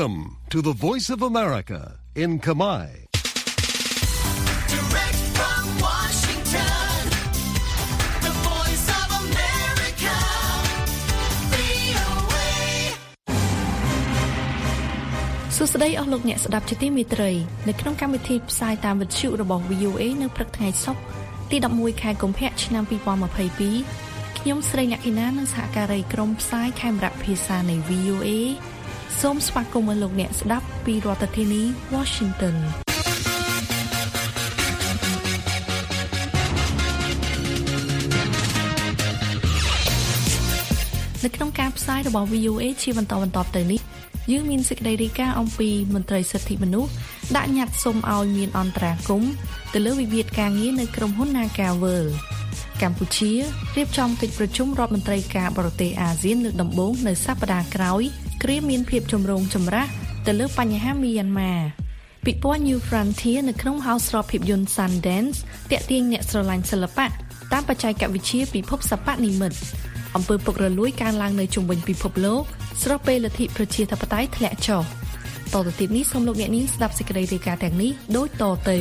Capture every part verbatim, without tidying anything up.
Welcome to the Voice of America in Khmer. Direct from Washington, the Voice of America, វី អូ เอ សួស្តីអស់លោកអ្នកស្ដាប់ជាទីមេត្រីនៅក្នុងកម្មវិធីផ្សាយតាមវិទ្យុរបស់ វី អូ เอ នៅព្រឹកថ្ងៃសុក្រទីដប់មួយខែកុម្ភៈឆ្នាំ ពីរពាន់ម្ភៃពីរខ្ញុំស្រីអ្នកអ៊ីណានិងសហការីក្រុមផ្សាយខេមរៈភាសានៃ វី អូ เอ សូមស្វាគមន៍លោកអ្នកស្ដាប់ពីរដ្ឋធានី Washington នៅក្នុងការផ្សាយរបស់ វី អូ เอ ជាបន្តបន្ទាប់ទៅនេះយើងមានសេចក្តីរាយការណ៍អំពីមន្ត្រីសិទ្ធិមនុស្សដាក់ញត្តិសុំឲ្យមានអន្តរាគមន៍ទៅលើវិវាទការងារនៅក្រុមហ៊ុន Nagavel កម្ពុជារៀបចំកិច្ចប្រជុំរដ្ឋមន្ត្រីការបរទេសអាស៊ានលើកដំបូងនៅសប្តាហ៍ក្រោយគ្រាមានភាពចម្រូងចម្រាសទៅលើបញ្ហាមីយ៉ាន់ម៉ាពិព័រណ៍ New Frontier នៅក្នុង House រោងភាពយន្ត Sundance ទាក់ទាញអ្នកស្រឡាញ់សិល្បៈតាមបច្ចេកវិទ្យាពិភពសិប្បនិម្មិតអំពើពុករលួយកើនឡើងនៅជុំវិញពិភពលោកស្របពេលលទ្ធិប្រជាធិបតេយ្យធ្លាក់ចុះតទៅទៀតនេះសូមលោកអ្នកនាងស្ដាប់សេចក្តីរាយការណ៍ទាំងនេះដូចតទៅ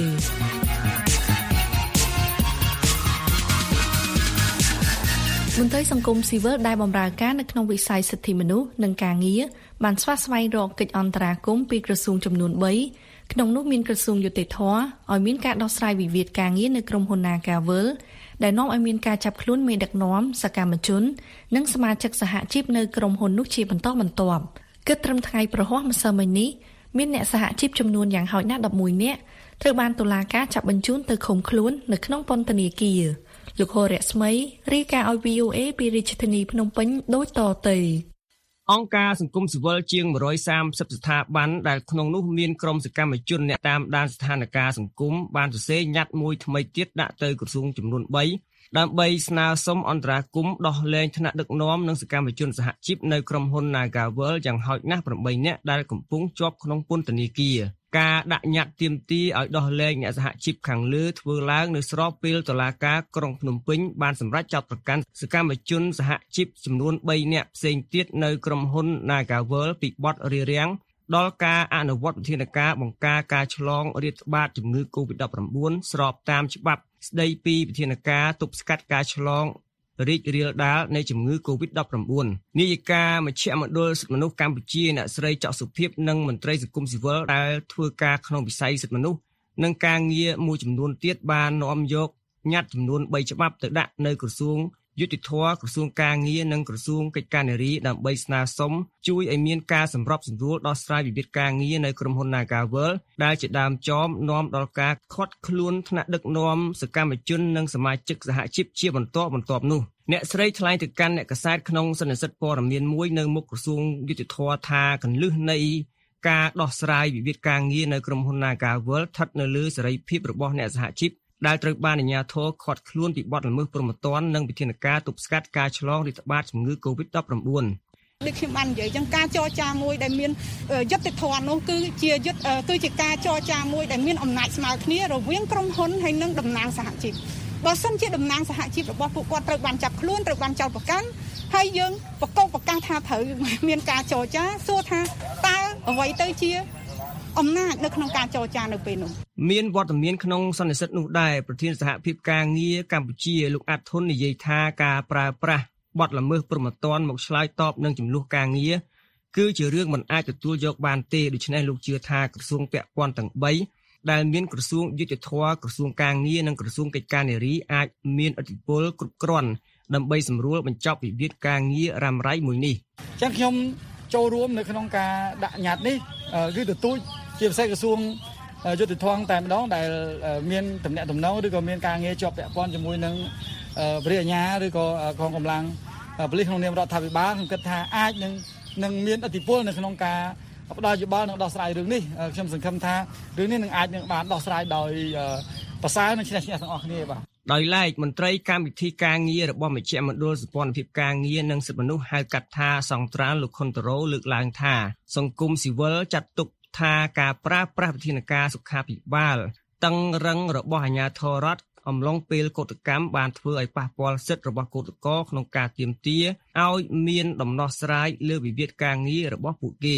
មន្ត្រីសង្គមស៊ីវិលដែលបម្រើការនៅក្នុងវិស័យសិទ្ធិមនុស្សនិងការងារបានស្វាស្វែងរកកិច្ចអន្តរាគមន៍ពីក្រសួងចំនួនបីក្នុងនោះមានក្រសួងយុតិធម៌ឲ្យមានការដោះស្រាយវិវាទការងារនៅក្រុមហ៊ុន Nagavel ដែលនាំឲ្យមានការចាប់ខ្លួនមេដឹកនាំសកម្មជននិងសមាជិកសហជីពនៅក្រុមហ៊ុននោះជាបន្តបន្ទាប់គិតត្រឹមថ្ងៃប្រហ័សម្សិលមិញនេះមានអ្នកសហជីពចំនួនយ៉ាងហោចណាស់ដប់មួយនាក់ត្រូវបានតុលាការចាប់បញ្ជូនទៅឃុំខ្លួននៅក្នុងពន្ធនាគារលោកហូរ៉ាស្មីរាយការណ៍ឲ្យ វី អូ เอ ពីរាជធានីភ្នំពេញដូចតទៅអង្គការសង្គមស៊ីវិលជាងមួយរយសាមសិបស្ថាប័នដែលក្នុងនោះមានក្រុមសកម្មជនអ្នកតាមដានស្ថានភាពសង្គមបានសរសេរញត្តិមួយថ្មីទៀតដាក់ទៅក្រសួងចំនួនបីដើម្បីស្នើសុំអន្តរាគមន៍ដោះលែងថ្នាក់ដឹកនាំនិងសកម្មជនសហជីពនៅក្រុមហ៊ុន Nagavel យ៉ាងហោចណាស់ប្រាំបីនាក់ដែលកំពុងជាប់ក្នុងពន្ធនាគារការដាក់ញត្តិទាមទារឲ្យដោះលែងអ្នកសហជីពខាងលើធ្វើឡើងនៅស្របពេលតុលាការក្រុងភ្នំពេញបានសម្រេចចោទប្រកាន់សកម្មជនសហជីពចំនួនបីនាក់ផ្សេងទៀតនៅក្រុមហ៊ុន Nagavel ពីបទរារាំងដល់ការអនុវត្តវិធានការបង្ការការឆ្លងរាតត្បាតជំងឺ កូវីដ ដប់ប្រាំបួន ស្របតាមច្បាប់ស្ដីពីវិធានការទប់ស្កាត់ការឆ្លងរីករាលដាលនៃជំងឺ កូវីដ ដប់ប្រាំបួន នាយិកាមជ្ឈមណ្ឌលសិទ្ធិមនុស្សកម្ពុជាអ្នកស្រីច័កសុភាពនិងមន្ត្រីសង្គមស៊ីវិលដែលធ្វើការក្នុងវិស័យសិទ្ធិមនុស្សនិងការងារមួយចំនួនទៀតបាននាំយកញត្តិចំនួនបីច្បាប់ទៅដាក់នៅក្រសួងយុតិធម៌ក្រសួងការងារនិងក្រសួងកិច្ចការនារីដើម្បីស្នើសុំជួយឲ្យមានការសម្របសម្រួលដោះស្រាយវិវាទការងារនៅក្រុមហ៊ុន Nagavel ដែលជាដើមចមនាំដល់ការខាត់ខ្លួនថ្នាក់ដឹកនាំសកម្មជននិងសមាជិកសហជីពជាបន្តបន្ទាប់នោះអ្នកស្រីថ្លែងទៅកាន់អ្នកកាសែតក្នុងសន្និសីទព័ត៌មានមួយនៅមុខក្រសួងយុតិធម៌ថាកន្លឹះនៃការដោះស្រាយវិវាទការងារនៅក្រុមហ៊ុន Nagavel ស្ថិតនៅលើសេរីភាពរបស់អ្នកសហជីពដែលត្រូវបានអាជ្ញាធរឃាត់ខ្លួនពីបទល្មើសព្រហ្មទណ្ឌនិងវិធានការទប់ស្កាត់ការឆ្លងរាតត្បាតជំងឺ កូវីដ ដប់ប្រាំបួនដូចខ្ញុំបាននិយាយចឹងការចរចាមួយដែលមានយុត្តិធម៌នោះគឺជាយុទ្ធគឺជាការចរចាមួយដែលមានអំណាចស្មើគ្នារវាងក្រុមហ៊ុនហើយនិងតំណាងសហជីពបើសិនជាតំណាងសហជីពរបស់ពួកគាត់ត្រូវបានចាប់ខ្លួនត្រូវបានចោទប្រកាន់ហើយយើងប្រកបប្រកាសថាត្រូវមានការចរចាសួរថាតើអ្វីទៅជាអំណាចនៅក្នុងការចរចានៅពេលនោះមានវត្តមានក្នុងសន្និសីទនោះដែរប្រធានសហភាពការងារកម្ពុជាលោកអាត់ធុននិយាយថាការប្រើប្រាស់បទល្មើសព្រហ្មទណ្ឌមកឆ្លើយតបនឹងចំនួនការងារគឺជារឿងមិនអាចទទួលយកបានទេដូច្នេះលោកជឿថាក្រសួងពាក់ព័ន្ធទាំងបីដែលមានក្រសួងយុតិធម៌ក្រសួងការងារនិងក្រសួងកិច្ចការនារីអាចមានឥទ្ធិពលគ្រប់គ្រាន់ដើម្បីសម្រួលបញ្ចប់វិវាទការងាររ៉ាំរ៉ៃមួយនេះអញ្ចឹងខ្ញុំចូលរួមនៅក្នុងការដាក់ញត្តិនេះគឺទទូចជាពិសេសក្រសួងយុតិធម៌តែម្ដងដែលមានតំណែងតំណងឬក៏មានការងារជាប់ពាក់ព័ន្ធជាមួយនឹងវិរិយអាជ្ញាឬក៏កងកម្លាំងប៉ូលីសក្នុងនាមរដ្ឋាភិបាលខ្ញុំគិតថាអាចនឹងនឹងមានឥទ្ធិពលនៅក្នុងការផ្ដល់យោបល់និងដោះស្រាយរឿងនេះខ្ញុំសង្ឃឹមថារឿងនេះនឹងអាចនឹងបានដោះស្រាយដោយប្រសើរនិងឈ្នះឈ្នះទាំងអស់គ្នាបាទដោយឡែកមន្ត្រីកម្មវិធីការងាររបស់មជ្ឈមណ្ឌលសម្ព័ន្ធភាពការងារនិងសិទ្ធិមនុស្សហៅកាត់ថាសង្ត្រាល់លោកខុនតូរ៉ូលើកឡើងថាសង្គមស៊ីវិលចាត់ទុកថាការប្រើប្រាស់វិធានការសុខាភិបាលតឹងរឹងរបស់អាជ្ញាធររដ្ឋអំឡុងពេលកោតកម្មបានធ្វើឲ្យប៉ះពាល់សិទ្ធិរបស់កោតក្រក្នុងការទាមទារឲ្យមានដំណោះស្រាយលើវិវាទការងាររបស់ពួកគេ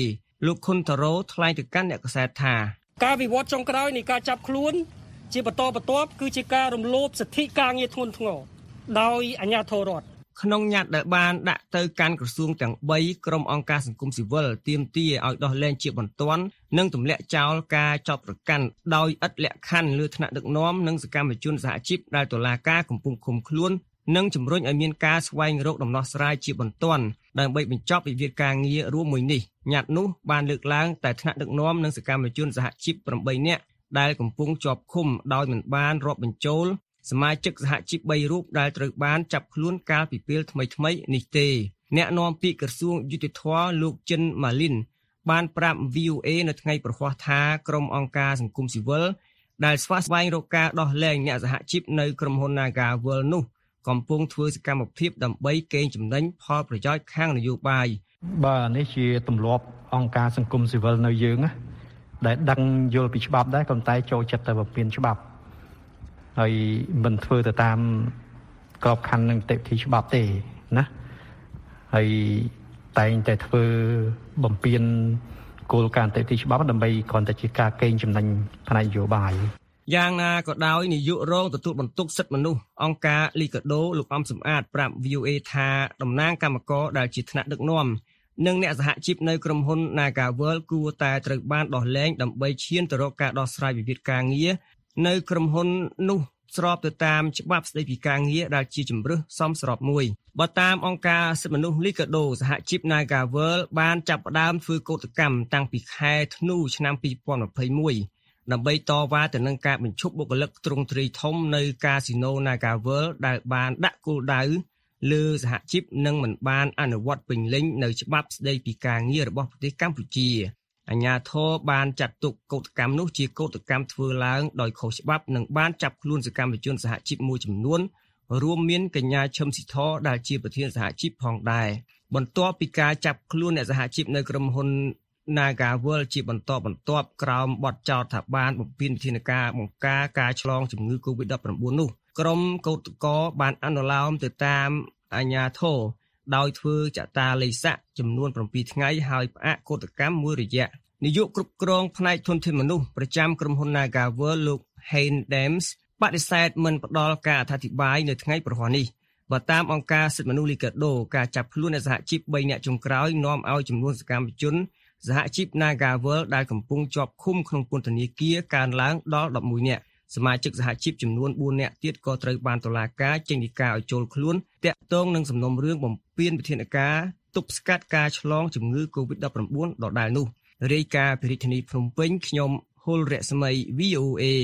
លោកខុនតារ៉ូថ្លែងទៅកាន់អ្នកកាសែតថាការវិវត្តចុងក្រោយនៃការចាប់ខ្លួនជាបន្តបន្ទាប់គឺជាការរំលោភសិទ្ធិការងារធ្ងន់ធ្ងរដោយអាជ្ញាធររដ្ឋក្នុងញត្តិដែលបានដាក់ទៅកាន់ក្រសួងទាំងបីក្រុមអង្គការសង្គមស៊ីវិលទាមទារឲ្យដោះលែងជាបន្ទាន់និងទម្លាក់ចោលការចាប់ប្រកាន់ដោយឥតលក្ខខណ្ឌលើថ្នាក់ដឹកនាំនិងសកម្មជនសហជីពដែលតុលាការកំពុងឃុំខ្លួននិងជំរុញឲ្យមានការស្វែងរកដំណោះស្រាយជាបន្ទាន់ដើម្បីបញ្ចប់វិវាទការងាររួមមួយនេះញត្តិនោះបានលើកឡើងតែថ្នាក់ដឹកនាំនិងសកម្មជនសហជីពប្រាំនាក់ដែលកំពុងជាប់ឃុំដោយមិនបានរាប់បញ្ចូលសមាជិកសហជីពបីរូបដែលត្រូវបានចាប់ខ្លួនកាលពីពេលថ្មីៗនេះទេអ្នកនាំពាក្យក្រសួងយុតិធម៌លោកចិនម៉ាលីនបានប្រាប់ វី អូ เอ នៅថ្ងៃប្រហ័សថាក្រុមអង្គការសង្គមស៊ីវិលដែលស្វាស្វែងរកការដោះលែងអ្នកសហជីពនៅក្រុមហ៊ុន Nagawal នោះកំពុងធ្វើសកម្មភាពដើម្បីកេងចំណេញផលប្រយោជន៍ខាងនយោបាយបាទនេះជាទម្លាប់អង្គការសង្គមស៊ីវិលនៅយើងណាដែលដឹងយល់ពីច្បាប់ដែរក៏តែចូលចិត្តទៅបំពេញច្បាប់ហើយមិនធ្វើទៅតាមក្របខ័ណ្ឌនិងនីតិច្បាប់ទេណាហើយតែងតែធ្វើបំពេញគោលការណ៍នីតិច្បាប់ដើម្បីគ្រាន់តែជាការកេងចំណេញផ្នែកនយោបាយយ៉ាងណាក៏ដោយនាយករងទទួលបន្ទុកសិទ្ធិមនុស្សអង្គការលីកាដូលោកអំសំអាតប្រាប់ វី អូ เอ ថាតំណាងគណៈកម្មការដែលជាថ្នាក់ដឹកនាំនិងអ្នកសហជីពនៅក្រុមហ៊ុន Nagawal គួរតែត្រូវបានដោះលែងដើម្បីឈានទៅរកការដោះស្រាយវិវាទការងារនៅក្រុមហ៊ុននោះស្របទៅតាមច្បាប់ស្តីពីការងារដែលជាជំរើសសមស្របមួយបើតាមអង្គការសិទ្ធិមនុស្សលីកាដូសហជីព Nagawal បានចាប់ផ្ដើមធ្វើកោតកម្មតាំងពីខែធ្នូឆ្នាំពីរពាន់ម្ភៃមួយដើម្បីតវ៉ាទៅនឹងការបញ្ឈប់បុគ្គលិកទ្រង់ទ្រាយធំនៅកាស៊ីណូ Nagawal ដែលបានដាក់គោលដៅលើសហជីពនិងមិនបានអនុវត្តពេញលេញនៅច្បាប់ស្តីពីការងាររបស់ប្រទេសកម្ពុជាអាជ្ញាធរបានចាត់ទុកកោតកម្មនោះជាកោតកម្មធ្វើឡើងដោយខុសច្បាប់និងបានចាប់ខ្លួនសកម្មជនសហជីពមួយចំនួនរួមមានកញ្ញាឈឹមស៊ីធដែលជាប្រធានសហជីពផងដែរបន្ទាប់ពីការចាប់ខ្លួនអ្នកសហជីពនៅក្រុមហ៊ុន Nagawal ជាបន្តបន្ទាប់ក្រោមបទចោទថាបានបំពានវិធានការបង្ការការឆ្លងជំងឺ កូវីដ ដប់ប្រាំបួន នោះក្រុមកោតក្របានអនុលោមទៅតាមអាជ្ញាធរដោយធ្វើចតាឡេស័កចំនួនប្រាំពីរថ្ងៃហើយផ្អាកកោតកម្មមួយរយៈនាយកគ្រប់គ្រងផ្នែកធនធានមនុស្សប្រចាំក្រុមហ៊ុន Nagawal លោក Hein Dems បដិសេធមិនផ្ដល់ការអធិប្បាយនៅថ្ងៃប្រហ័សនេះបើតាមអង្គការសិទ្ធិមនុស្សលីកាដូការចាប់ខ្លួនអ្នកសហជីពបីនាក់ចុងក្រោយនាំឲ្យចំនួនសកម្មជនសហជីព Nagawal ដែលកំពុងជាប់ឃុំក្នុងពន្ធនាគារកើនឡើងដល់ដប់មួយនាក់សមាជិកសហជីពចំនួនបួននាក់ទៀតក៏ត្រូវបានតុលាការចេញដីកាឲ្យចូលខ្លួនតាក់ទងនឹងសំណុំរឿងបំពានវិធានការទប់ស្កាត់ការឆ្លងជំងឺ កូវីដ ដប់ប្រាំបួន ដដែលនោះរាយការណ៍ពីរាជធានីភ្នំពេញខ្ញុំហុលរស្មី វី អូ เอ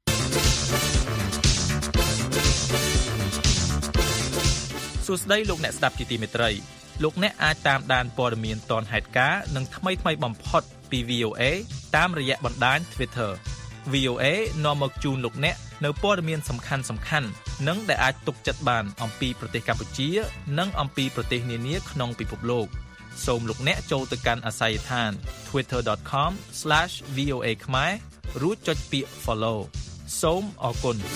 សួស្តីលោកអ្នកស្ដាប់ជាទីមេត្រីលោកអ្នកអាចតាមដានព័ត៌មានទាន់ហេតុការណ៍និងថ្មីថ្មីបំផុតពី វី អូ เอ តាមរយៈបណ្ដាញ Twitter វី អូ เอ នាំមកជូនលោកអ្នកនៅព័ត៌មានសំខាន់សំខាន់និងដែលអាចទុកចិត្តបានអំពីប្រទេសកម្ពុជានិងអំពីប្រទេសនានាក្នុងពិភពលោកសូមលោកអ្នកចូលទៅកាន់អាស័យដ្ឋាន ทวิตเตอร์ ដอท คอม ស្លាស វី អូ เอ ខ្មែររួចចុចពាក្យ Follow សូមអរគុណ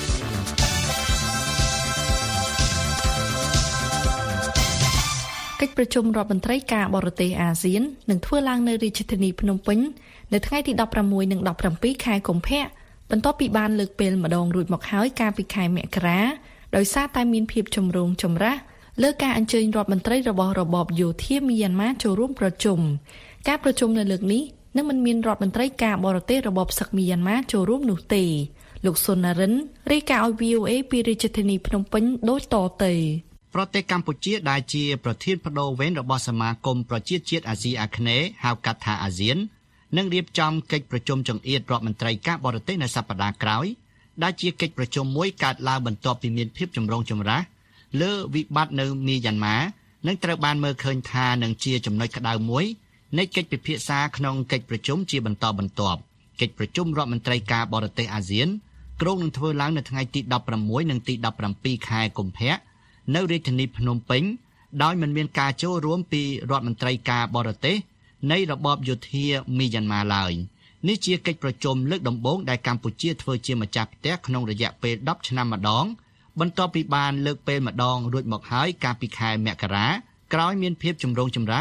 កិច្ចប្រជុំរដ្ឋមន្ត្រីការបរទេសអាស៊ាននឹងធ្វើឡើងនៅរាជធានីភ្នំពេញនៅថ្ងៃទីដប់ប្រាំមួយនិងដប់ប្រាំពីរខែកុម្ភៈបន្ទាប់ពីបានលើកពេលម្ដងរួចមកហើយកាលពីខែមករាដោយសារតែមានភាពចម្រូងចម្រាសលើការអញ្ជើញរដ្ឋមន្ត្រីរបស់របបយោធាមីយ៉ាន់ម៉ាចូលរួមប្រជុំការប្រជុំនៅលើកនេះនឹងមិនមានរដ្ឋមន្ត្រីការបរទេសរបបសឹកមីយ៉ាន់ម៉ាចូលរួមនោះទេលោកសុនណារិនរាយការណ៍ឲ្យ វី អូ เอ ពីរាជធានីភ្នំពេញដូចតទៅប្រទេសកម្ពុជាដែលជាប្រធានបដូវវេនរបស់សមាគមប្រជាជាតិអាស៊ីអាគ្នេយ៍ហៅកាត់ថាអាស៊ាននឹងរៀបចំកិច្ចប្រជុំចង្អៀតរដ្ឋមន្ត្រីការបរទេសនៅសប្តាហ៍ក្រោយដែលជាកិច្ចប្រជុំមួយកើតឡើងបន្ទាប់ពីមានភាពចម្រូងចម្រាសលើវិបត្តិនៅមីយ៉ាន់ម៉ានឹងត្រូវបានមើលឃើញថានឹងជាចំណុចក្តៅមួយនៃកិច្ចពិភាក្សាក្នុងកិច្ចប្រជុំជាបន្តបន្ទាប់កិច្ចប្រជុំរដ្ឋមន្ត្រីការបរទេសអាស៊ានគ្រោងនឹងធ្វើឡើងនៅថ្ងៃទីដប់ប្រាំមួយនិងទីដប់ប្រាំពីរខែកុម្ភៈនៅរាជធានីភ្នំពេញដោយមិនមានការចូលរួមពីរដ្ឋមន្ត្រីការបរទេសនៃរបបយោធាមីយ៉ាន់ម៉ាឡើយនេះជាកិច្ចប្រជុំលើកដំបូងដែលកម្ពុជាធ្វើជាម្ចាស់ផ្ទះក្នុងរយៈពេលដប់ឆ្នាំម្ដងបន្ទាប់ពីបានលើកពេលម្ដងរួចមកហើយកាលពីខែមករាក្រោយមានភាពចម្រូងចម្រាស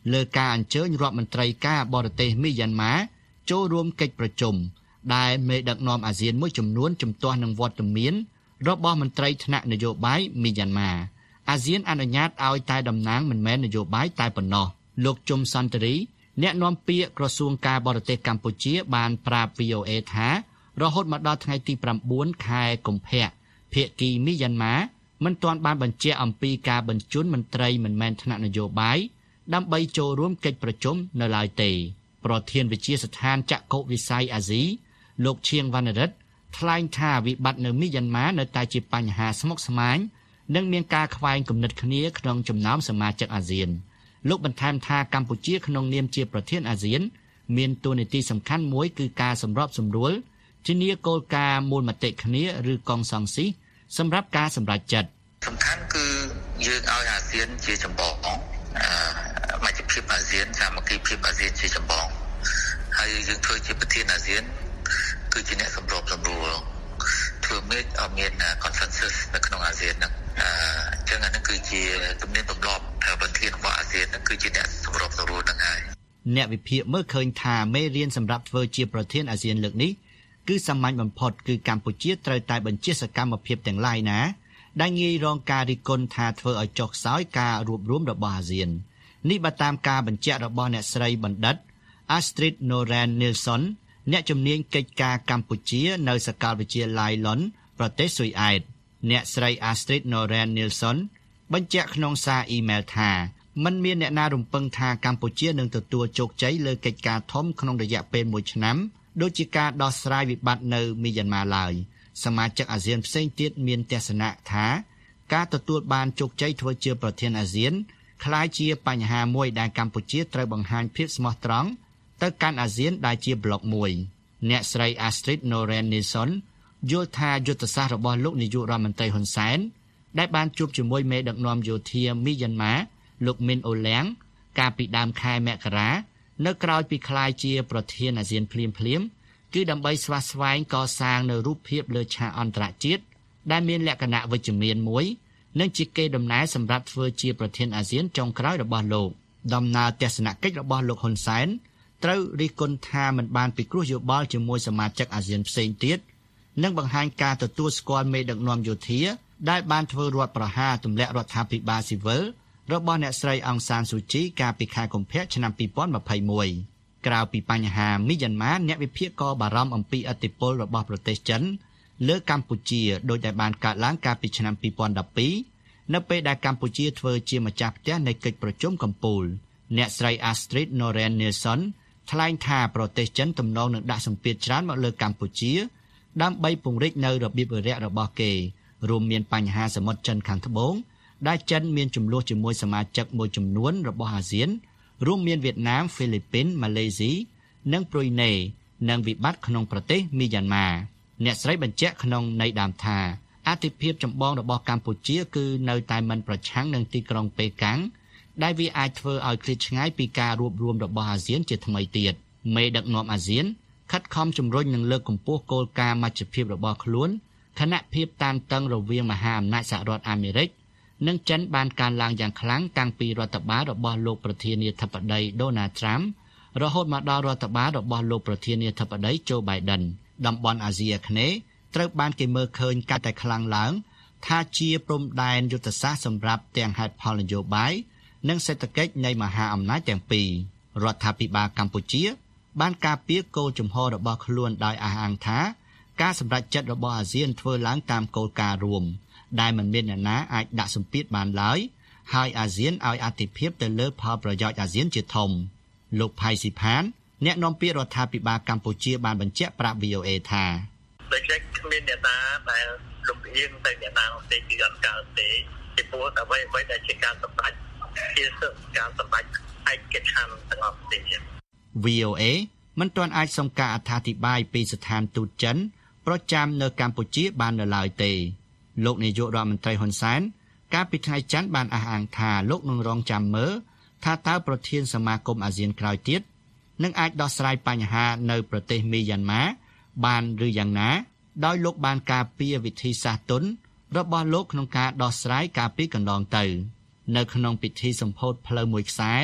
លើការអញ្ជើញរដ្ឋមន្ត្រីការបរទេសមីយ៉ាន់ម៉ាចូលរួមកិច្ចប្រជុំដែលមេដឹកនាំអាស៊ានមួយចំនួនជំទាស់នឹងវត្តមានរបស់មន្ត្រីថ្នាក់នយោបាយមីយ៉ាន់ម៉ាអាស៊ានអនុញ្ញាតឲ្យតែតំណាងមិនមែននយោបាយតែប៉ុណ្ណោះលោកជុំសន្តិរីអ្នកនាំពាក្យក្រសួងការបរទេសកម្ពុជាបានប្រាប់ វី អូ អេ ថារហូតមកដល់ថ្ងៃទីប្រាំបួនខែកុម្ភៈភាគីមីយ៉ាន់ម៉ាមិនទាន់បានបញ្ជាក់អំពីការបញ្ជូនមន្ត្រីមិនមែនថ្នាក់នយោបាយដើម្បីចូលរួមកិច្ចប្រជុំនៅឡើយទេប្រធានវិទ្យាស្ថានចក្ខុវិស័យអាស៊ីលោកឈៀងវណ្ណរិទ្ធថ្លែងថាវិបត្តិនៅមីយ៉ាន់ម៉ានៅតែជាបញ្ហាស្មុគស្មាញនិងមានការខ្វែងគំនិតគ្នាក្នុងចំណោមសមាជិកអាស៊ានលោកបន្ថែមថាកម្ពុជាក្នុងនាមជាប្រធានអាស៊ានមានតួនាទីសំខាន់មួយគឺការសម្របសម្រួលធានាគោលការណ៍មូលមតិគ្នាឬកងសង្ស៊ីសម្រាប់ការសម្រេចចិត្តសំខាន់គឺយើងឲ្យអាស៊ានជាចម្បងអឺមជ្ឈភាពអាស៊ានសាមគ្គីភាពអាស៊ានជាចម្បងហើយយើងធ្វើជាប្រធានអាស៊ានគឺជាអ្នកសម្របសម្រួលធ្វើមេឲ្យមាន consensus នៅក្នុងអាស៊ានហ្នឹងអញ្ចឹងអានេះគឺជាទំនៀមទម្លាប់ប្រធានរបស់អាស៊ានហ្នឹងគឺជាអ្នកសម្របសម្រួលហ្នឹងហើយអ្នកវិភាគមើលឃើញថាមេរៀនសម្រាប់ធ្វើជាប្រធានអាស៊ានលើកនេះគឺសាមញ្ញបំផុតគឺកម្ពុជាត្រូវតែបញ្ជាសកម្មភាពទាំងឡាយណាដែលងាយរងការរិះគន់ថាធ្វើឲ្យចុះខ្សោយការរួបរวมរបស់អាស៊ាននេះបើតាមការបញ្ជាក់របស់អ្នកស្រីបណ្ឌិត Astrid Noren Nilsson អ្នកជំនាញកិច្ចការកម្ពុជានៅសាកលវិទ្យាល័យ Lund ប្រទេសស៊ុយអែតអ្នកស្រី Astrid Noren Nilsson បញ្ជាក់ក្នុងសារអ៊ីមែលថាមិនមានអ្នកណារំពឹងថាកម្ពុជានឹងទទួលជោគជ័យលើកិច្ចការធំក្នុងរយៈពេលមួយឆ្នាំដូចជាការដោះស្រាយវិបត្តិនៅមីយ៉ាន់ម៉ាឡើយសមាជិកអាស៊ានផ្សេងទៀតមានទស្សនៈថាការទទួលបានជោគជ័យធ្វើជាប្រធានអាស៊ានក្លាយជាបញ្ហាមួយដែលកម្ពុជាត្រូវបង្ហាញភាពស្មោះត្រង់ទៅកាន់អាស៊ានដែលជាប្លុកមួយអ្នកស្រី Astrid Noren Nilsson យល់ថាយុទ្ធសាស្ត្ររបស់លោកនាយករដ្ឋមន្ត្រីហ៊ុនសែនដែលបានជួបជាមួយមេដឹកនាំយោធាមីយ៉ាន់ម៉ាលោកមីនអូលៀងកាលពីដើមខែមករានៅក្រៅពីក្លាយជាប្រធានអាស៊ានភ្លាមៗគឺដើម្បីស្វាស្វែងកសាងនូវរូបភាពលើឆាកអន្តរជាតិដែលមានលក្ខណៈវិជ្ជមានមួយនិងជាកេរដំណែលសម្រាប់ធ្វើជាប្រធានអាស៊ានចុងក្រោយរបស់លោកដំណើរទស្សនកិច្ចរបស់លោកហ៊ុនសែនត្រូវរិះគន់ថាមិនបានពិគ្រោះយោបល់ជាមួយសមាជិកអាស៊ានផ្សេងទៀតនិងបង្ហាញការទទួលស្គាល់មេដឹកនាំយោធាដែលបានធ្វើរដ្ឋប្រហារទម្លាក់រដ្ឋាភិបាលស៊ីវិលរបស់អ្នកស្រីអង្សានស៊ូជីកាលពីខែកុម្ភៈឆ្នាំពីរពាន់ម្ភៃមួយក្រៅពីបញ្ហាមីយ៉ាន់ម៉ាអ្នកវិភាគក៏បារម្ភអំពីឥទ្ធិពលរបស់ប្រទេសចិនលើកម្ពុជាដោយដែលបានកើតឡើងកាលពីឆ្នាំពីរពាន់ដប់ពីរនៅពេលដែលកម្ពុជាធ្វើជាម្ចាស់ផ្ទះនៃកិច្ចប្រជុំកំពូលអ្នកស្រី Astrid Noren Nilsson ថ្លែងថាប្រទេសចិនទំនងនឹងដាក់សម្ពាធច្រើនមកលើកម្ពុជាដើម្បីពង្រីកនៅរបៀបវារៈរបស់គេរួមមានបញ្ហាសមុទ្រចិនខាងត្បូងដែលចិនមានចំនួនជាមួយសមាជិកមួយចំនួនរបស់អាស៊ានរួមមានវៀតណាមហ្វីលីពីនម៉ាឡេស៊ីនិងប្រ៊ុយណេនិងវិបត្តិក្នុងប្រទេសមីយ៉ាន់ម៉ាអ្នកស្រីបញ្ជាក់ក្នុងន័យដើមថាអធិភាពចម្បងរបស់កម្ពុជាគឺនៅតែមិនប្រឆាំងនឹងទីក្រុងប៉េកាំងដែលវាអាចធ្វើឲ្យឃ្លាតឆ្ងាយពីការរួបរวมរបស់អាស៊ានជាថ្មីទៀតមេដឹកនាំអាស៊ានខិតខំជំរុញនិងលើកកម្ពស់គោលការណ៍មជ្ឈភាពរបស់ខ្លួនខណៈភាពតានតឹងរវាងមហាអំណាចសហរដ្ឋអាមេរិកនិងចិនបានកើនឡើងយ៉ាងខ្លាំងតាំងពីរដ្ឋបាលរបស់លោកប្រធានាធិបតី Donald Trump រហូតមកដល់រដ្ឋបាលរបស់លោកប្រធានាធិបតី Joe Biden តំបន់អាស៊ីអាគ្នេយ៍ត្រូវបានគេមើលឃើញកាន់តែខ្លាំងឡើងថាជាព្រំដែនយុទ្ធសាស្ត្រសម្រាប់ទាំងហេតុផលនយោបាយនិងសេដ្ឋកិច្ចនៃមហាអំណាចទាំងពីររដ្ឋាភិបាលកម្ពុជាបានការពារគោលជំហររបស់ខ្លួនដោយអះអាងថាការសម្រេចចិត្តរបស់អាស៊ានធ្វើឡើងតាមគោលការណ៍រួមដែលមិនមានអ្នកណាអាចដាក់សម្ពាធបានឡើយហើយអាស៊ានឲ្យអាទិភាពទៅលើផលប្រយោជន៍អាស៊ានជាធំលោកផៃស៊ីផានអ្នកនាំពាក្យរដ្ឋាភិបាលកម្ពុជាបានបញ្ជាក់ប្រាប់ វី អូ អេ ថាដូចជាគ្មានអ្នកណាដែលលំអៀងទៅអ្នកណាទេគឺអត់កើតទេពីព្រោះតែអ្វីអ្វីដែលជាការសម្រេចជាការសម្រេចឯកច្ឆន្ទទាំងអស់ទេវី អូ អេ មិនទាន់អាចសុំការអត្ថាធិប្បាយពីស្ថានទូតចិនប្រចាំនៅកម្ពុជាបាននៅឡើយទេលោកនាយករដ្ឋមន្ត្រីហ៊ុនសែនកាលពីថ្ងៃច័ន្ទបានអះអាងថាលោកនឹងរងចាំមើលថាតើប្រធានសមាគមអាស៊ានក្រោយទៀតនឹងអាចដោះស្រាយបញ្ហានៅប្រទេសមីយ៉ាន់ម៉ាបានឬយ៉ាងណាដោយលោកបានការពារវិធីសាស្ត្រទុនរបស់លោកក្នុងការដោះស្រាយការពីកន្លងទៅនៅក្នុងពិធីសម្ពោធផ្លូវមួយខ្សែ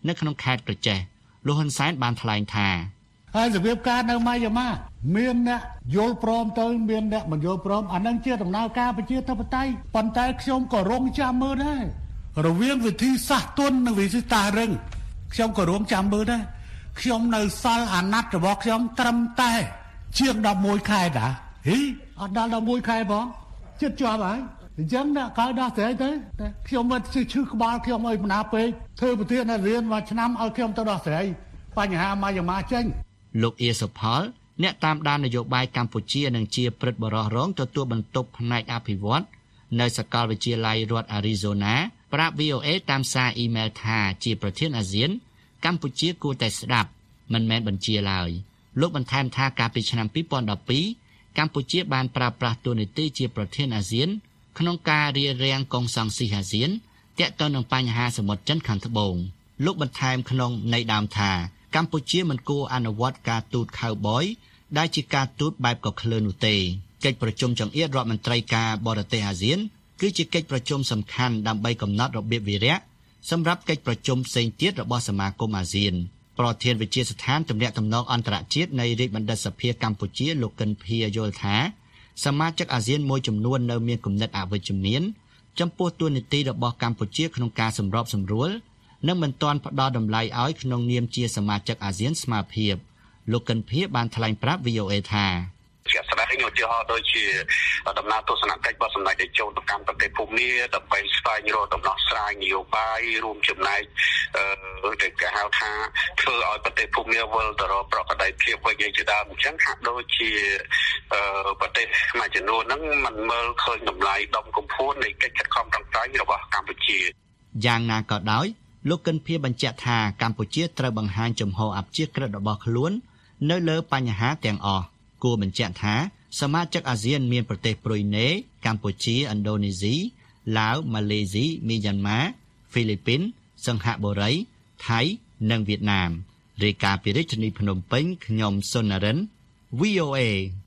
នៅក្នុងខេត្តក្រចេះលោកហ៊ុនសែនបានថ្លែងថាហើយរបៀបការនៅម៉ាយ៉ាម៉ាមានអ្នកយល់ព្រមទៅមានអ្នកមិនយល់ព្រមអានឹងជាដំណើរការប្រជាធិបតេយ្យប៉ុន្តែខ្ញុំក៏រងចាំមើលដែររវាងវិធីសាស្ត្រទុននិងវិធីសាស្ត្ររឹងខ្ញុំក៏រងចាំមើលដែរខ្ញុំនៅសល់អាណត្តិរបស់ខ្ញុំត្រឹមតែជាងដប់មួយខែតាហីអត់ដល់ដប់មួយខែផងជិតជាប់ហើយអញ្ចឹងអ្នកកើដោះស្រាយទៅខ្ញុំមិនឈឺឈឺក្បាលខ្ញុំអីបណ្ណាពេកធ្វើប្រធានរៀនមួយឆ្នាំឲ្យខ្ញុំទៅដោះស្រាយបញ្ហាម៉ាយ៉ាម៉ាចេញលោកអៀសុផលអ្នកតាមដាននយោបាយកម្ពុជានិងជាព្រឹទ្ធបរិះរងទទួលបន្ទុកផ្នែកអភិវឌ្ឍនៅសាកលវិទ្យាល័យរដ្ឋ Arizona ប្រាប់ វី អូ เอ តាមសារអ៊ីមែលថាជាប្រធានអាស៊ានកម្ពុជាគួរតែស្ដាប់មិនមែនបញ្ជាឡើយលោកបន្ថែមថាកាលពីឆ្នាំពីរពាន់ដប់ពីរកម្ពុជាបានប្រើប្រាស់តួនាទីជាប្រធានអាស៊ានក្នុងការរារាំងកុងសង្ស៊ីអាស៊ានទាក់ទងនឹងបញ្ហាសមុទ្រចិនខាងត្បូងលោកបន្ថែមក្នុងន័យដើមថាកម្ពុជាមិនគួរអនុវត្តការទូតខៅបយដែលជាការទូតបែបកក្លឿននោះទេកិច្ចប្រជុំចង្អៀតរដ្ឋមន្ត្រីការបរទេសអាស៊ានគឺជាកិច្ចប្រជុំសំខាន់ដើម្បីកំណត់របៀបវិរៈសម្រាប់កិច្ចប្រជុំផ្សេងទៀតរបស់សមាគមអាស៊ានប្រធានវិទ្យាស្ថានទំនាក់ទំនងអន្តរជាតិនៃរាជបណ្ឌិតសភាកម្ពុជាលោកកិនភីយល់ថាសមាជិកអាស៊ានមួយចំនួននៅមានគំនិតអវិជ្ជមានចំពោះតួនាទីរបស់កម្ពុជាក្នុងការសម្របសម្រួលនិងមិនទាន់ផ្ដល់តម្លៃឲ្យក្នុងនាមជាសមាជិកអាស៊ានស្មើភាពលោកកិនភីបានថ្លែងប្រាប់ វី អូ เอ ថាជាក់ស្ដែងឧទាហរណ៍ដូចជាដំណើរទស្សនកិច្ចរបស់សម្ដេចតេជោទៅកាន់ប្រទេសភូមាដើម្បីស្វែងរកដំណោះស្រាយនយោបាយរួមចំណែកអឺដែលគេហៅថាធ្វើឲ្យប្រទេសភូមាវិលទៅរកប្រក្រតីភាពវិញជាដើមអញ្ចឹងហាក់ដូចជាអឺប្រទេសមួយចំនួនហ្នឹងមិនមើលឃើញតម្លៃដុំកំភួននៃកិច្ចខិតខំប្រឹងប្រែងរបស់កម្ពុជាយ៉ាងណាក៏ដោយលោកកិនភីបញ្ជាក់ថាកម្ពុជាត្រូវបង្ហាញជំហរអព្យាក្រឹតរបស់ខ្លួននៅលើបញ្ហាទាំងអស់គួរបញ្ជាក់ថាសមាជិកអាស៊ានមានប្រទេសប្រុយណេកម្ពុជាឥណ្ឌូនេស៊ីឡាវម៉ាឡេស៊ីមីយ៉ាន់ម៉ាហ្វីលីពីនសិង្ហបុរីថៃនិងវៀតណាមរាយការណ៍ពីរាជធានីភ្នំពេញខ្ញុំសុននរិន វី អូ เอ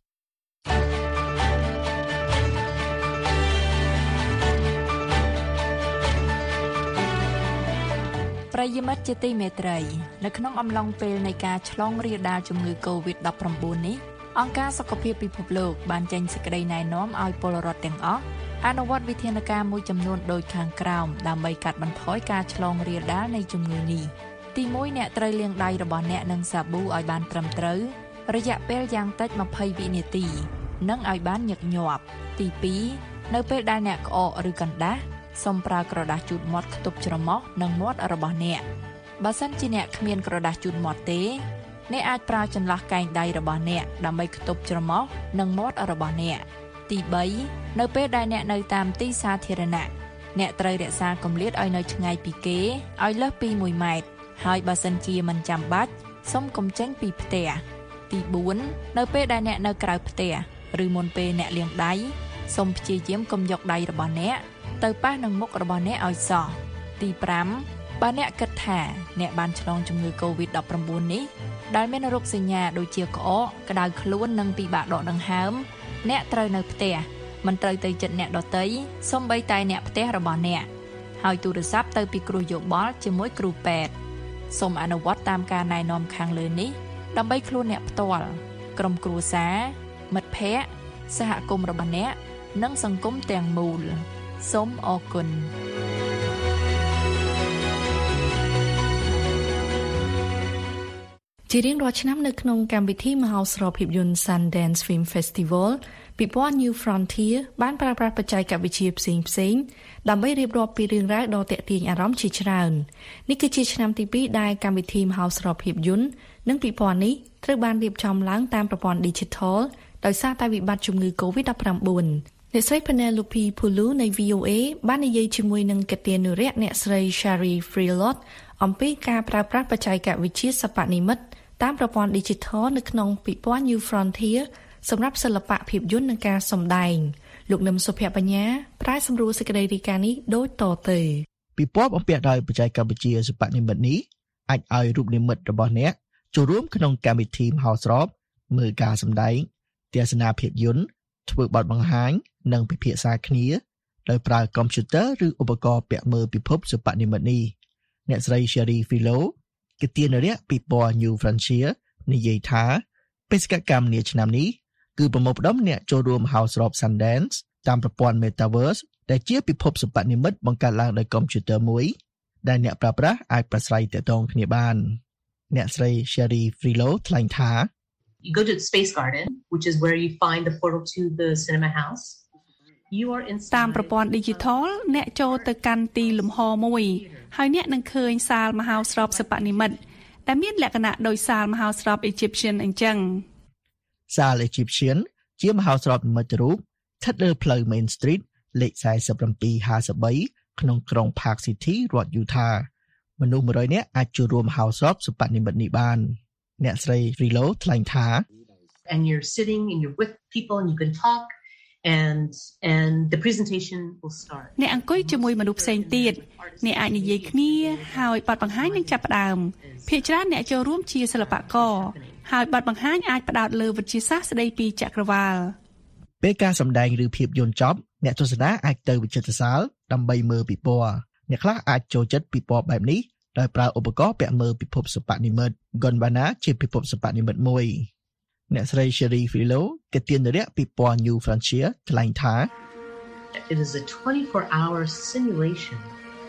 ប្រិយមិត្តជាទីមេត្រីនៅក្នុងអំឡុងពេលនៃការឆ្លងរាលដាលជំងឺ កូវីដ ដប់ប្រាំបួន នេះអង្គការសុខភាពពិភពលោកបានចេញសេចក្តីណែនាំឲ្យពលរដ្ឋទាំងអស់អនុវត្តវិធានការមួយចំនួនដូចខាងក្រោមដើម្បីកាត់បន្ថយការឆ្លងរាលដាលនៃជំងឺនេះទីមួយ អ្នកត្រូវលាងដៃរបស់អ្នកនឹងសាប៊ូឲ្យបានត្រឹមត្រូវរយៈពេលយ៉ាងតិចម្ភៃវិនាទីនិងឲ្យបានញឹកញាប់ទីពីរ នៅពេលដែលអ្នកក្អកឬកណ្ដាស់សូមប្រើក្រដាសជូតមាត់ខ្ទប់ច្រមុះនិងមាត់របស់អ្នកបើសិនជាអ្នកគ្មានក្រដាសជូតមាត់ទេអ្នកអាចប្រើចន្លោះកែងដៃរបស់អ្នកដើម្បីខ្ទប់ច្រមុះនិងមាត់របស់អ្នកទីបី នៅពេលដែលអ្នកនៅតាមទីសាធារណៈអ្នកត្រូវរក្សាគម្លាតឲ្យនៅឆ្ងាយពីគេឲ្យលើសពីមួយម៉ែត្រហើយបើសិនជាមិនចាំបាច់សូមកុំចេញពីផ្ទះទីបួន នៅពេលដែលអ្នកនៅក្រៅផ្ទះឬមុនពេលអ្នកលាងដៃសូមព្យាយាមកុំយកដៃរបស់អ្នកទៅប៉ះនឹងមុខរបស់អ្នកឲ្យសោះទីប្រាំ បើអ្នកគិតថាអ្នកបានឆ្លងជំងឺ កូវីដ ដប់ប្រាំបួន នេះដែលមានរោគសញ្ញាដូចជាក្អកក្តៅខ្លួននិងពិបាកដកដង្ហើមអ្នកត្រូវនៅផ្ទះមិនត្រូវទៅជិតអ្នកដទៃសូម្បីតែអ្នកផ្ទះរបស់អ្នកហើយទូរស័ព្ទទៅពិគ្រោះយោបល់ជាមួយគ្រូពេទ្យសូមអនុវត្តតាមការណែនាំខាងលើនេះដើម្បីខ្លួនអ្នកផ្ទាល់ក្រុមគ្រួសារមិត្តភ័ក្តិសហគមន៍របស់អ្នកនិងសង្គមទាំងមូលសូមអរគុណជារៀងរាល់ឆ្នាំនៅក្នុងកម្មវិធីមហោស្រពភាពយន្ត Sundance Film Festival ពិព័រណ៍ New Frontier បានប្រើប្រាស់បច្ចេកវិទ្យាផ្សេងៗដើម្បីរៀបរាប់ពីរឿងរ៉ាវដ៏ទាក់ទាញអារម្មណ៍ជាច្រើននេះគឺជាឆ្នាំទីពីរដែលកម្មវិធីមហោស្រពភាពយន្តនិងពិព័រណ៍នេះត្រូវបានរៀបចំឡើងតាមប្រព័ន្ធ Digital ដោយសារតែវិបត្តិជំងឺ កូវីដ ដប់ប្រាំបួន អ្នកស្រី Penelope Pulu នៃ វី អូ เอ បាននិយាយជាមួយនឹងកិត្តិនារៈអ្នកស្រី Shari Freelot អំពីការប្រើប្រាស់បច្ចេកវិទ្យាសិប្បនិម្មិតតាមប្រព័ន្ធ Digital នៅក្នុងពិព័រណ៍ New Frontier សម្រាប់សិល្បៈភាពយន្តនិងការសម្ដែងលោកនឹមសុភបញ្ញាប្រាយសម្រួលសេចក្តីរាយការណ៍នេះដូចតទៅពិព័រណ៍បំពាក់ដោយបច្ចេកវិទ្យាសិប្បនិម្មិតនេះអាចឲ្យរូបនិម្មិតរបស់អ្នកចូលរួមក្នុងកម្មវិធីមហោស្រពមើលការសម្ដែងទស្សនាភាពយន្តធ្វើបទបង្ហាញនិងពិភាក្សាគ្នាដោយប្រើកុំព្យូទ័រឬឧបករណ៍ពាក់មើលពិភពសិប្បនិម្មិតនេះអ្នកស្រី Sherry Philo គិទានរៈពីពណ៌ New Frontier និយាយថាបេសកកម្មនាឆ្នាំនេះគឺប្រមូលផ្ដុំអ្នកចូលរួម House of Sundance តាមប្រព័ន្ធ Metaverse ដែលជាពិភពសិប្បនិម្មិតបង្កើតឡើងដោយកុំព្យូទ័រមួយដែលអ្នកប្រើប្រាស់អាចប្រាស្រ័យទាក់ទងគ្នាបានអ្នកស្រី Sherry Philo ថ្លែងថា You go to the Space Garden, which is where you find the portal to the cinema house. You are in តាមប្រព័ន្ធ digital អ្នកចូលទៅកាន់ទីលំហមួយហើយអ្នកនឹងឃើញសាលមហោស្រពសិប្បនិម្មិតដែលមានលក្ខណៈដូចសាលមហោស្រព Egyptian អញ្ចឹងសាល Egyptian ជាមហោស្រពនិមិត្តរូបស្ថិតលើផ្លូវ Main Street លេខfour seven two five threeក្នុងក្រុង Park City រដ្ឋ Utah មនុស្សone hundredនាក់អាចចូលរួមមហោស្រពសិប្បនិម្មិតនេះបានអ្នកស្រី Philo ថ្លែងថា And you're sitting and you're with people and you can talk and and the presentation will start អ្នកអង្គុយជាមួយមនុស្សផ្សេងទៀតអ្នកអាចនិយាយគ្នាហើយបទបង្ហាញនឹងចាប់ផ្ដើមភាគច្រើនអ្នកចូលរួមជាសិល្បករហើយបទបង្ហាញអាចផ្ដោតលើវិទ្យាសាស្ត្រស្ដីពីចក្រវាឡពេលការសម្ដែងឬភាពយន្តចប់អ្នកទស្សនាអាចទៅវិចិត្រសាលដើម្បីមើលពិព័រណ៍អ្នកខ្លះអាចចូលចិត្តពិព័រណ៍បែបនេះដោយប្រើឧបករណ៍ពាក់មើលពិភពសិប្បនិម្មិត Gondwana ជាពិភពសិប្បនិម្មិតមួយអ្នកស្រី Sherry Philo គិទានរៈពិព័រណ៍ New Frontier ថ្លែងថា It is a twenty-four hour simulation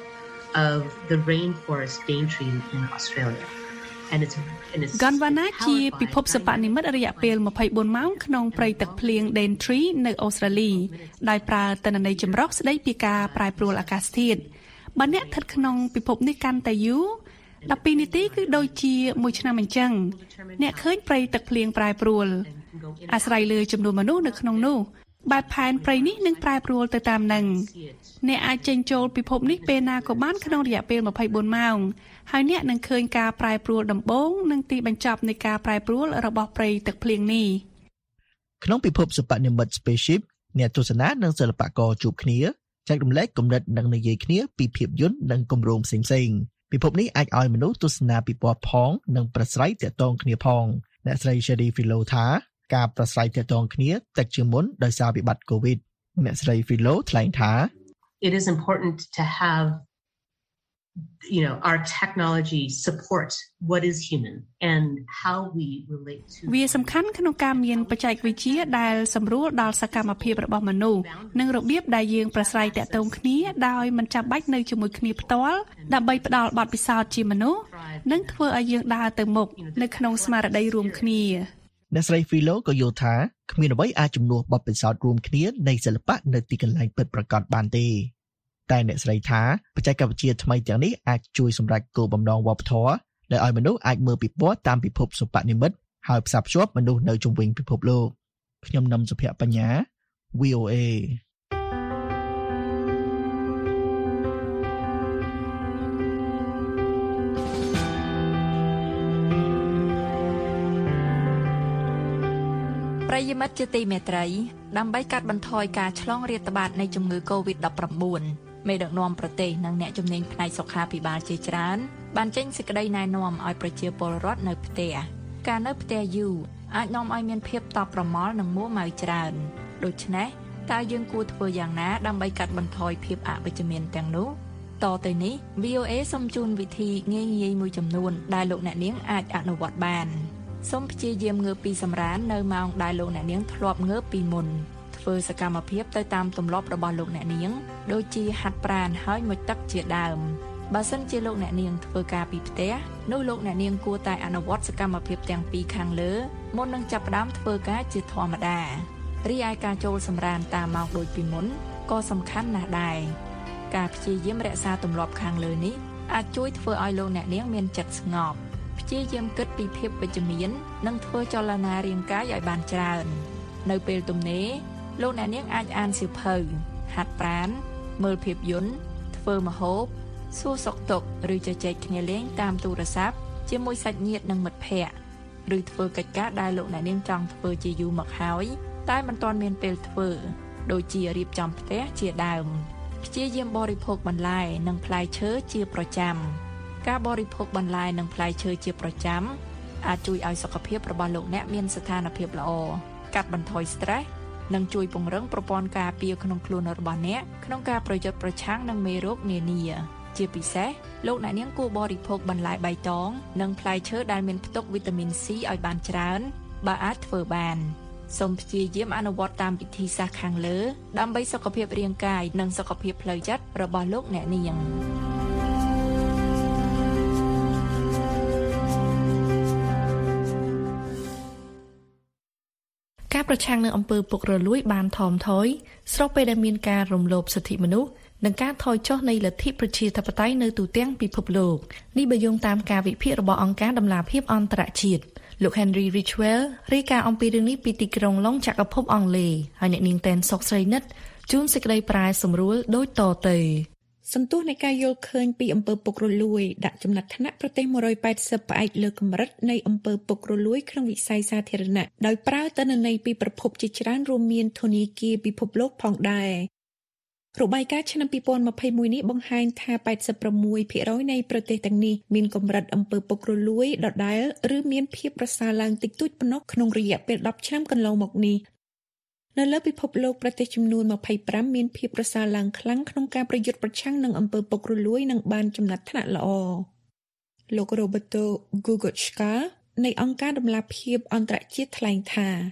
of the rainforest Daintree in Australia and it's and it's Gondwana ជាពិភពសិប្បនិម្មិតរយៈពេលtwenty-fourម៉ោងក្នុងព្រៃទឹកភ្លៀង Daintree នៅអូស្ត្រាលីដោយប្រើទិន្នន័យចម្រុះស្ដីពីការប្រែប្រួលអាកាសធាតុបើអ្នកស្ថិតក្នុងពិភពនេះកាន់តែយូរtwelveនាទីគឺដូចជាមួយឆ្នាំអញ្ចឹងអ្នកឃើញព្រៃទឹកភ្លៀងប្រែប្រួលអាស្រ័យលើចំនួនមនុស្សនៅក្នុងនោះបែបផែនព្រៃនេះនឹងប្រែប្រួលទៅតាមនឹងអ្នកអាចចេញចូលពិភពនេះពេលណាក៏បានក្នុងរយៈពេលtwenty-fourម៉ោងហើយអ្នកនឹងឃើញការប្រែប្រួលដំបូងនិងទីបញ្ចប់នៃការប្រែប្រួលរបស់ព្រៃទឹកភ្លៀងនេះក្នុងពិភពសិប្បនិម្មិត Spaceship អ្នកទស្សនានិងសិល្បករជួបគ្នាចែករំលែកគំនិតនិងនិយាយគ្នាពីភាពយន្តនិងគម្រោងផ្សេងៗពិភពនេះអាចឲ្យមនុស្សទស្សនាពិព័រណ៍ផងនិងប្រស្រ័យទាក់ទងគ្នាផងអ្នកស្រី Sherry Philo ថាការប្រស្រ័យទាក់ទងគ្នាតិចជាងមុនដោយសារវិបត្តិ COVID អ្នកស្រី Philo ថ្លែងថា It is important to have you know our technology support what is human and how we relate to វាសំខាន់ក្នុងការមានបច្ចេកវិទ្យាដែលសម្រួលដល់សកម្មភាពរបស់មនុស្សនិងរបៀបដែលយើងប្រស្រ័យទាក់ទងគ្នាដោយមិនចាំបាច់នៅជាមួយគ្នាផ្ទាល់ដើម្បីផ្ដល់បទពិសោធន៍ជាមនុស្សនិងធ្វើឲ្យយើងដើរទៅមុខនៅក្នុងស្មារតីរួមគ្នាអ្នកស្រី Philo ក៏យល់ថាគ្មានអ្វីអាចជំនួសបទពិសោធន៍រួមគ្នានៃសិល្បៈនៅទីកន្លែងពិតប្រាកដបានទេតែអ្នកស្រីថាបច្ចេកវិទ្យាថ្មីទាំងនេះអាចជួយសម្រេចគោលបំណងវប្បធម៌ដែលឲ្យមនុស្សអាចមើលពិព័រណ៍តាមពិភពសិប្បនិម្មិតហើយផ្សារភ្ជាប់មនុស្សនៅជុំវិញពិភពលោកខ្ញុំនឹមសុភ័ក្របញ្ញា V O A ប្រិយមិត្តជាទីមេត្រីដើម្បីកាត់បន្ថយការឆ្លងរាតត្បាតនៃជំងឺ COVID nineteenមេដឹកនាំប្រទេសនិងអ្នកជំនាញផ្នែកសុខាភិបាលជាច្រើនបានចេញសេចក្តីណែនាំឲ្យប្រជាពលរដ្ឋនៅផ្ទះការនៅផ្ទះយូរអាចនាំឲ្យមានភាពតប់ប្រមល់និងមួម៉ៅច្រើនដូច្នេះតើយើងគួរធ្វើយ៉ាងណាដើម្បីកាត់បន្ថយភាពអវិជ្ជមានទាំងនោះតទៅនេះ V O A សូមជូនវិធីងាយៗមួយចំនួនដែលលោកអ្នកនាងអាចអនុវត្តបានសូមព្យាយាមងើបពីសម្រាននៅម៉ោងដែលលោកអ្នកនាងធ្លាប់ងើបពីមុនធ្វើសកម្មភាពទៅតាមទម្លាប់របស់លោកអ្នកនាងដូចជាហាត់ប្រាណហើយមុជទឹកជាដើមបើសិនជាលោកអ្នកនាងធ្វើការពីផ្ទះនោះលោកអ្នកនាងគួរតែអនុវត្តសកម្មភាពទាំងពីរខាងលើមុននឹងចាប់ផ្ដើមធ្វើការជាធម្មតារីឯការចូលសម្រានតាមម៉ោងដូចពីមុនក៏សំខាន់ណាស់ដែរការព្យាយាមរក្សាទម្លាប់ខាងលើនេះអាចជួយធ្វើឲ្យលោកអ្នកនាងមានចិត្តស្ងប់ព្យាយាមគិតពីភាពវិជ្ជមាននិងធ្វើចលនារាងកាយឲ្យបានច្រើននៅពេលទំនេរលោកអ្នកនាងអាចអានសៀវភៅហាត់ប្រាណមើលភាពយន្តធ្វើម្ហូបសួរសុខទុក្ខឬជជែកគ្នាលេងតាមទូរស័ព្ទជាមួយសាច់ញាតិនិងមិត្តភ័ក្តិឬធ្វើកិច្ចការដែលលោកអ្នកនាងចង់ធ្វើជាយូរមកហើយតែមិនទាន់មានពេលធ្វើដូចជារៀបចំផ្ទះជាដើមព្យាយាមបរិភោគបន្លែនិងផ្លែឈើជាប្រចាំការបរិភោគបន្លែនិងផ្លែឈើជាប្រចាំអាចជួយឲ្យសុខភាពរបស់លោកអ្នកមានស្ថានភាពល្អកាត់បន្ថយ stress និងជួយពង្រឹងប្រព័ន្ធការពារក្នុងខ្លួនរបស់អ្នកក្នុងការប្រយុទ្ធប្រឆាំងនឹងមេរោគនានាជាពិសេសលោកអ្នកនាងគួរបរិភោគបន្លែបៃតងនិងផ្លែឈើដែលមានផ្ទុកវីតាមីន C ឲ្យបានច្រើនបើអាចធ្វើបានសូមព្យាយាមអនុវត្តតាមវិធីសាស្ត្រខាងលើដើម្បីសុខភាពរាងកាយនិងសុខភាពផ្លូវចិត្តរបស់លោកអ្នកនាងការប្រឆាំងនឹងអំពើពុករលួយបានថមថយស្របពេលដែលមានការរំលោភសិទ្ធិមនុស្សនិងការថយចុះនៃលទ្ធិប្រជាធិបតេយ្យនៅទូទាំងពិភពលោកនេះបើយោងតាមការវិភាគរបស់អង្គការដំណាភៀបអន្តរជាតិលោក Henry Ridgwell រាយការណ៍អំពីរឿងនេះពីទីក្រុងឡុងចក្រភពអង់គ្លេសហើយអ្នកនាងតែនសុកស្រីនិតជួនសេចក្តីប្រែសម្រួលដូចតទៅសន្ទុះនៃការយល់ឃើញពីអំពើពុករលួយដាក់ចំណាត់ថ្នាក់ប្រទេសមួយរយប៉ែតសិបផ្អែកលើកម្រិតនៃអំពើពុករលួយក្នុងវិស័យសាធារណៈដោយប្រើទិន្នន័យពីប្រភពជាច្រើនរួមមានធនាគារពិភពលោកផងដែររបាយការណ៍ឆ្នាំពីរពាន់ម្ភៃមួយនេះបង្ហាញថាប៉ែតសិបប្រាំមួយភាគរយនៃប្រទេសទាំងនេះមានកម្រិតអំពើពុករលួយដដែលឬមានភាពប្រសើរឡើងតិចតួចប៉ុណ្ណោះក្នុងរយៈពេលដប់ឆ្នាំកន្លងមកនេះនៅលើពិភពលោកប្រទេសចំនួនម្ភៃប្រាំមានភាពប្រសើរឡើងខ្លាំងក្នុងការប្រយុទ្ធប្រឆាំងនឹងអំពើពុករលួយនិងបានចំណាត់ថ្នាក់ល្អលោក Roberto Gugochka នៃអង្គការដំណាភៀបអន្តរជាតិថ្លែងថា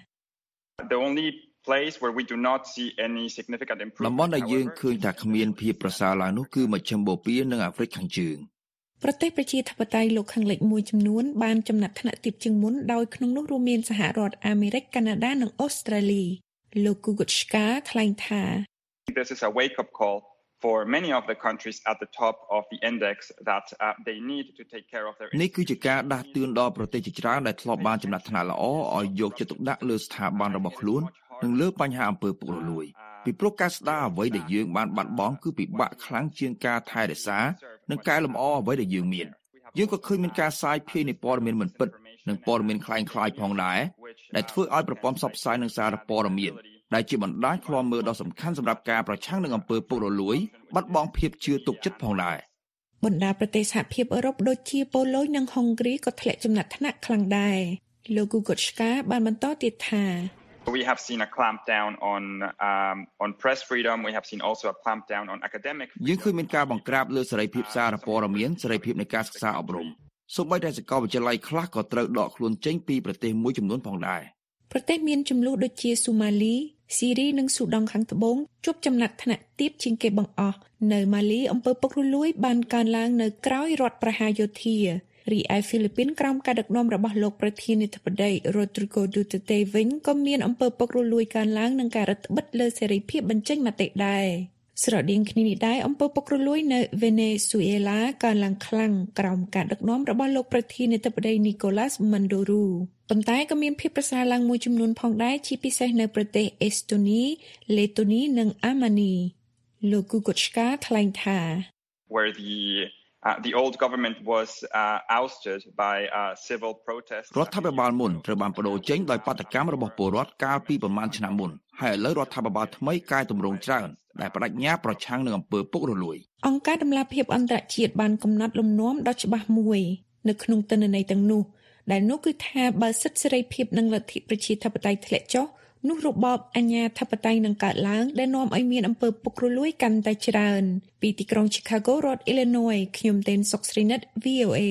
The only place where we do not see any significant improvement តំបន់ដែលយើងឃើញថាគ្មានភាពប្រសើរឡើងនោះគឺមជ្ឈិមបូព៌ានិងអាហ្វ្រិកខាងជើងប្រទេសប្រជាធិបតេយ្យលោកខាងលិចមួយចំនួនបានចំណាត់ថ្នាក់ទាបជាងមុនដោយក្នុងនោះរួមមានសហរដ្ឋអាមេរិកកាណាដានិងអូស្ត្រាលីលោក Gugochka ថ្លែងថា This is a wake up call for many of the countries at the top of the index that uh, they need to take care of their នេះគឺជាការដាស់តឿនដល់ប្រទេសជាច្រើនដែលធ្លាប់បានចំណាត់ថ្នាក់ល្អឲ្យយកចិត្តទុកដាក់លើស្ថាប័នរបស់ខ្លួននិងលើបញ្ហាអំពើពុករលួយពីព្រោះការស្ដារអ្វីដែលយើងបានបាត់បង់គឺពិបាកខ្លាំងជាងការថែរក្សានិងកែលម្អអ្វីដែលយើងមានយើងក៏ឃើញមានការសាយភាយនៃព័ត៌មានមិនពិតនិងព័ត៌មានคล้ายៗផងដែរដែលធ្វើឲ្យប្រព័ន្ធផ្សព្វផ្សាយនិងសារព័ត៌មានដែលជាបណ្ដាញឃ្លាំមើលដ៏សំខាន់សម្រាប់ការប្រឆាំងនឹងអំពើពុករលួយបាត់បង់ភាពជឿទុកចិត្តផងដែរបណ្ដាប្រទេសសហភាពអឺរ៉ុបដូចជាប៉ូឡូញនិងហុងគ្រីក៏ធ្លាក់ចំណាត់ថ្នាក់ខ្លាំងដែរលោក Gugochka បានបន្តទៀតថា We have seen a clampdown on um, on press freedom. We have seen also a clampdown on academic. យើងឃើញមានការបង្ក្រាបលើសេរីភាពសារព័ត៌មានសេរីភាពនៃការសិក្សាអប់រំសូម្បីតែសាកលវិទ្យាល័យខ្លះក៏ត្រូវដកខ្លួនចេញពីប្រទេសមួយចំនួនផងដែរប្រទេសមានចំនួនដូចជាសូម៉ាលីស៊ីរីនិងស៊ូដង់ខាងត្បូងជួបចំណាត់ថ្នាក់ទាបជាងគេបង្អស់នៅម៉ាលីអំពើពុករលួយបានកើនឡើងនៅក្រោយរដ្ឋប្រហារយោធារីឯហ្វីលីពីនក្រោមការដឹកនាំរបស់លោកប្រធានាធិបតី Rodrigo Duterte វិញក៏មានអំពើពុករលួយកើនឡើងនិងការរឹតបន្តឹងលើសេរីភាពបញ្ចេញមតិដែរស្រដៀងគ្នានេះដែរអំពើពុករលួយនៅវេណេស៊ុយអេឡាកើនឡើងខ្លាំងក្រោមការដឹកនាំរបស់លោកប្រធានាធិបតី Nicolas Maduro ប៉ុន្តែក៏មានភាពប្រសើរឡើងមួយចំនួនផងដែរជាពិសេសនៅប្រទេសអេស្តូនី លេតូនីនិងអាម៉ានីលោក Gugochka ថ្លែងថា Where the Uh, the old government was uh, ousted by uh, civil protests រដ្ឋាភិបាលមុនត្រូវបានបដូរចេញដោយបាតកម្មរបស់ពលរដ្ឋកាលពីប្រមាណឆ្នាំមុនហើយឥឡូវរដ្ឋាភិបាលថ្មីកែតម្រង់ច្រើនដែលបដិញ្ញាប្រឆាំងនឹងអំពើពុករលួយអង្គការដំណាភៀបអន្តរជាតិបានកំណត់លំនាំដ៏ច្បាស់មួយនៅក្នុងទិន្នន័យទាំងនោះដែលនោះគឺថាបើសិទ្ធិសេរីភាពនិងលទ្ធិប្រជាធិបតេយ្យធ្លាក់ចុះនោះរបបអាញាធិបតេយ្យនឹងកើតឡើងដែលនាំឲ្យមានអំពើពុករលួយកាន់តែច្រើនពីទីក្រុង Chicago រដ្ឋ Illinois ខ្ញុំទេនសុកស្រីនិត វី អូ เอ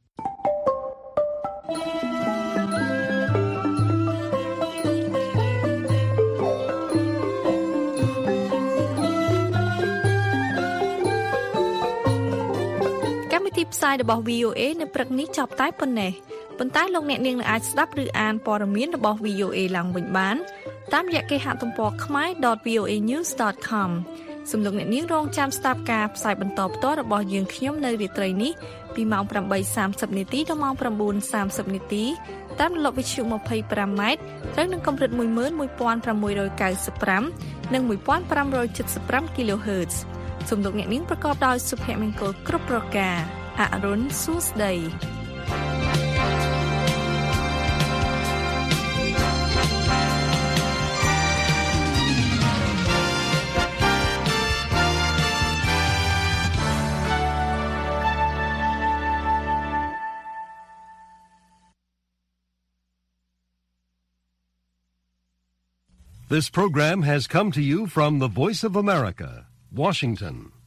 កម្មវិធីផ្សាយរបស់ វី អូ เอ នៅព្រឹកនេះចប់តែប៉ុណ្ណេះប៉ុន្តែលោកអ្នកនាងនឹងអាចស្ដាប់ឬអានព័ត៌មានរបស់ វី អូ เอ ឡើងវិញបានតាមរយៈគេហទំព័រ khmae ដត វី អូ เอ ញូស ដត ខម សូមលោកអ្នកនាងរងចាំស្ដាប់ការផ្សាយបន្តផ្ទាល់របស់យើងខ្ញុំនៅរាត្រីនេះពីម៉ោង ប្រាំបីសាមសិប នាទីដល់ម៉ោង ប្រាំបួនសាមសិប នាទីតាមរលកវិទ្យុ ម្ភៃប្រាំ ម៉ែត្រត្រូវនឹងកម្រិត មួយម៉ឺនមួយពាន់ប្រាំមួយរយកៅសិបប្រាំ និង មួយពាន់ប្រាំរយចិតសិបប្រាំ គីឡូហឺត សូមលោកអ្នកនាងប្រកបដោយសុភមង្គលគ្រប់ប្រការអរុនសួស្ដី This program has come to you from the Voice of America, Washington.